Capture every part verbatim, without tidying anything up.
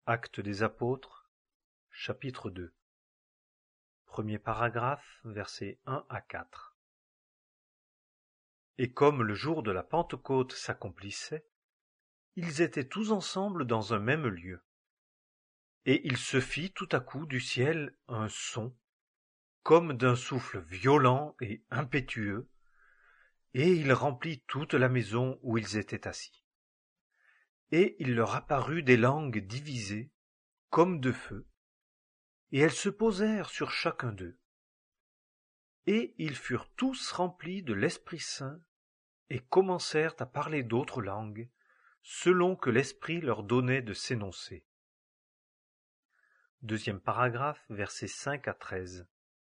Actes des Apôtres, chapitre deux. Premier paragraphe, versets un à quatre. Et comme le jour de la Pentecôte s'accomplissait, ils étaient tous ensemble dans un même lieu. Et il se fit tout à coup du ciel un son, comme d'un souffle violent et impétueux, et il remplit toute la maison où ils étaient assis. Et il leur apparut des langues divisées, comme de feu, et elles se posèrent sur chacun d'eux. Et ils furent tous remplis de l'Esprit Saint, et commencèrent à parler d'autres langues, selon que l'Esprit leur donnait de s'énoncer. Deuxième paragraphe, versets cinq à treize.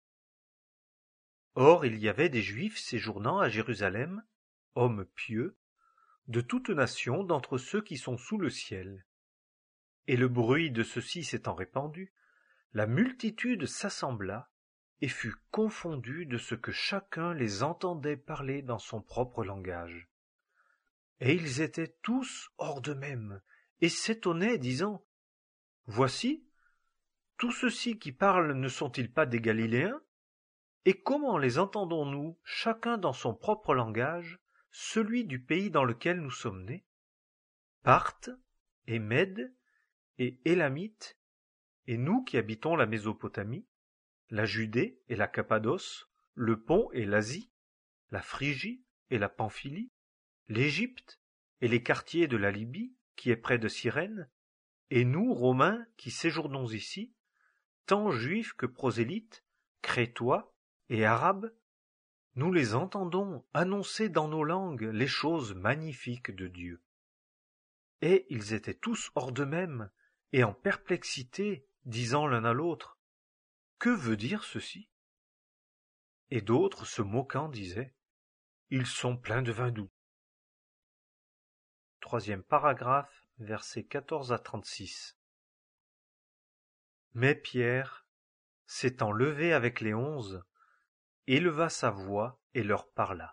Or il y avait des Juifs séjournant à Jérusalem, hommes pieux, de toute nation d'entre ceux qui sont sous le ciel. Et le bruit de ceux-ci s'étant répandu, la multitude s'assembla et fut confondue de ce que chacun les entendait parler dans son propre langage. Et ils étaient tous hors d'eux-mêmes, et s'étonnaient, disant : « Voici, tous ceux-ci qui parlent ne sont-ils pas des Galiléens ? Et comment les entendons-nous, chacun dans son propre langage, celui du pays dans lequel nous sommes nés ? Parthes, et Mèdes, et Élamites, et nous qui habitons la Mésopotamie, la Judée et la Cappadoce, le Pont et l'Asie, la Phrygie et la Pamphylie, l'Égypte et les quartiers de la Libye, qui est près de Cyrène, et nous, Romains, qui séjournons ici, tant juifs que prosélytes, crétois et arabes, nous les entendons annoncer dans nos langues les choses magnifiques de Dieu. Et ils étaient tous hors d'eux-mêmes et en perplexité, disant l'un à l'autre : « Que veut dire ceci ? » Et d'autres, se moquant, disaient : « Ils sont pleins de vin doux. » Troisième paragraphe, versets quatorze à trente-six. Mais Pierre, s'étant levé avec les onze, éleva sa voix et leur parla.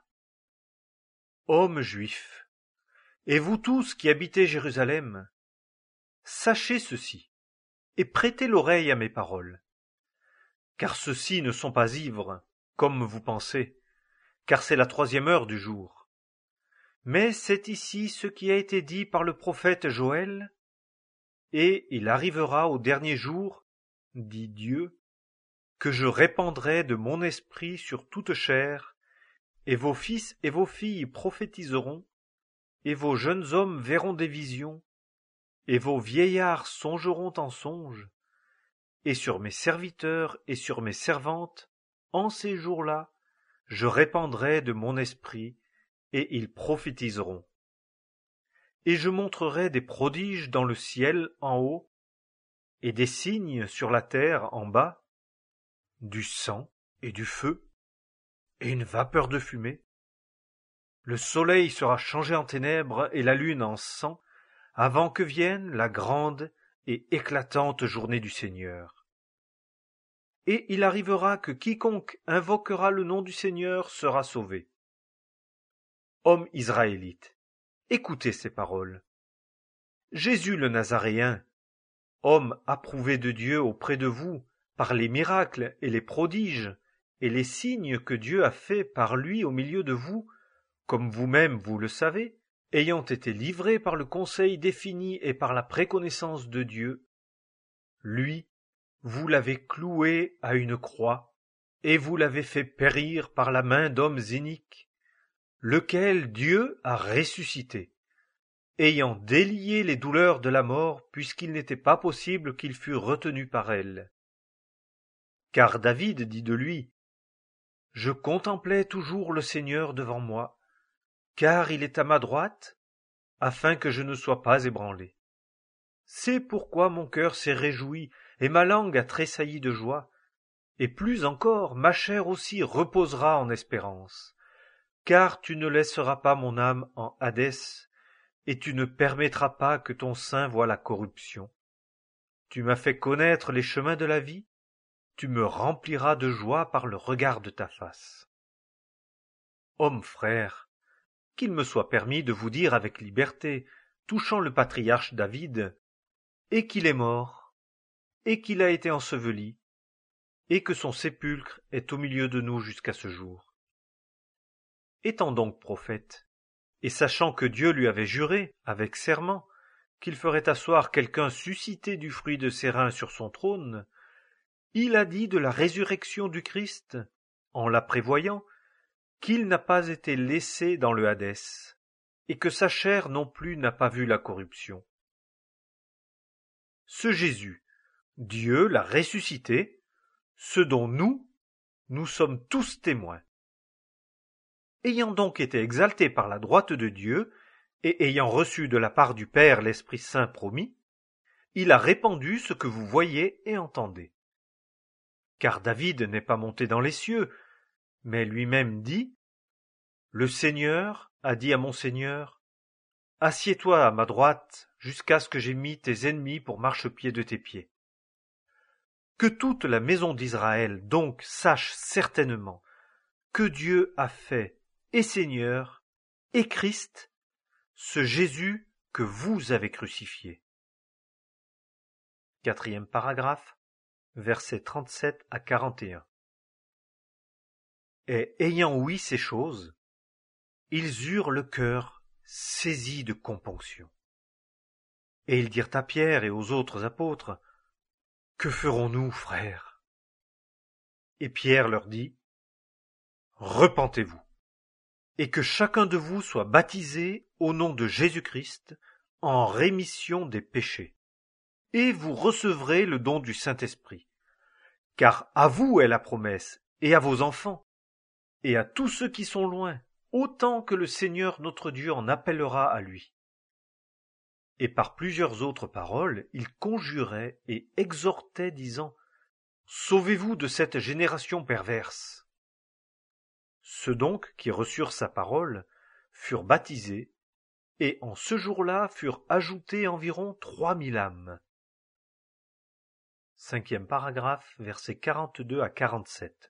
« Hommes juifs, et vous tous qui habitez Jérusalem, sachez ceci, et prêtez l'oreille à mes paroles. Car ceux-ci ne sont pas ivres, comme vous pensez, car c'est la troisième heure du jour. Mais c'est ici ce qui a été dit par le prophète Joël. Et il arrivera au dernier jour, dit Dieu, que je répandrai de mon esprit sur toute chair, et vos fils et vos filles prophétiseront, et vos jeunes hommes verront des visions, et vos vieillards songeront en songes, et sur mes serviteurs et sur mes servantes, en ces jours-là, je répandrai de mon esprit, et ils prophétiseront. Et je montrerai des prodiges dans le ciel en haut, et des signes sur la terre en bas, du sang et du feu, et une vapeur de fumée. Le soleil sera changé en ténèbres et la lune en sang, avant que vienne la grande et éclatante journée du Seigneur. Et il arrivera que quiconque invoquera le nom du Seigneur sera sauvé. Hommes israélites, écoutez ces paroles. Jésus le Nazaréen, homme approuvé de Dieu auprès de vous par les miracles et les prodiges et les signes que Dieu a faits par lui au milieu de vous, comme vous-même vous le savez, ayant été livré par le conseil défini et par la préconnaissance de Dieu, lui, vous l'avez cloué à une croix, et vous l'avez fait périr par la main d'hommes iniques, lequel Dieu a ressuscité, ayant délié les douleurs de la mort, puisqu'il n'était pas possible qu'il fût retenu par elles. Car David dit de lui : « Je contemplais toujours le Seigneur devant moi, car il est à ma droite, afin que je ne sois pas ébranlé. C'est pourquoi mon cœur s'est réjoui, et ma langue a tressailli de joie, et plus encore, ma chair aussi reposera en espérance, car tu ne laisseras pas mon âme en Hadès, et tu ne permettras pas que ton sein voie la corruption. Tu m'as fait connaître les chemins de la vie, tu me rempliras de joie par le regard de ta face. Hommes frères, qu'il me soit permis de vous dire avec liberté, touchant le patriarche David, et qu'il est mort, et qu'il a été enseveli, et que son sépulcre est au milieu de nous jusqu'à ce jour. Étant donc prophète, et sachant que Dieu lui avait juré, avec serment, qu'il ferait asseoir quelqu'un suscité du fruit de ses reins sur son trône, il a dit de la résurrection du Christ, en la prévoyant, qu'il n'a pas été laissé dans le Hadès, et que sa chair non plus n'a pas vu la corruption. Ce Jésus, Dieu l'a ressuscité, ce dont nous, nous sommes tous témoins. Ayant donc été exalté par la droite de Dieu, et ayant reçu de la part du Père l'Esprit Saint promis, il a répandu ce que vous voyez et entendez. Car David n'est pas monté dans les cieux, mais lui-même dit, « Le Seigneur a dit à mon Seigneur, assieds-toi à ma droite jusqu'à ce que j'aie mis tes ennemis pour marchepied de tes pieds. » Que toute la maison d'Israël donc sache certainement que Dieu a fait et Seigneur et Christ, ce Jésus que vous avez crucifié. Quatrième paragraphe, versets trente-sept à quarante et un. Et ayant ouï ces choses, ils eurent le cœur saisi de componction. Et ils dirent à Pierre et aux autres apôtres, « Que ferons-nous, frères ?» Et Pierre leur dit, « Repentez-vous, et que chacun de vous soit baptisé au nom de Jésus-Christ en rémission des péchés, et vous recevrez le don du Saint-Esprit. Car à vous est la promesse, et à vos enfants, et à tous ceux qui sont loin, autant que le Seigneur notre Dieu en appellera à lui. » Et par plusieurs autres paroles, il conjurait et exhortait, disant, « Sauvez-vous de cette génération perverse. » Ceux donc qui reçurent sa parole furent baptisés, et en ce jour-là furent ajoutés environ trois mille âmes. Cinquième paragraphe, versets quarante-deux à quarante-sept.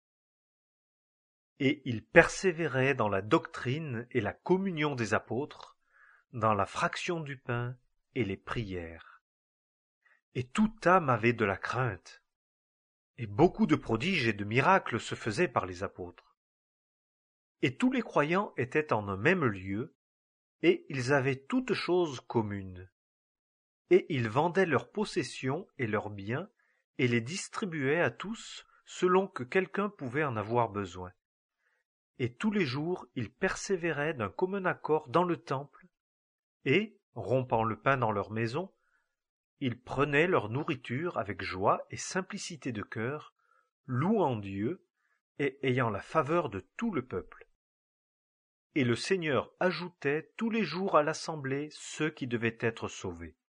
Et ils persévéraient dans la doctrine et la communion des apôtres, dans la fraction du pain et les prières. Et toute âme avait de la crainte, et beaucoup de prodiges et de miracles se faisaient par les apôtres. Et tous les croyants étaient en un même lieu, et ils avaient toutes choses communes. Et ils vendaient leurs possessions et leurs biens, et les distribuaient à tous, selon que quelqu'un pouvait en avoir besoin. Et tous les jours ils persévéraient d'un commun accord dans le temple, et, rompant le pain dans leur maison, ils prenaient leur nourriture avec joie et simplicité de cœur, louant Dieu et ayant la faveur de tout le peuple. Et le Seigneur ajoutait tous les jours à l'assemblée ceux qui devaient être sauvés.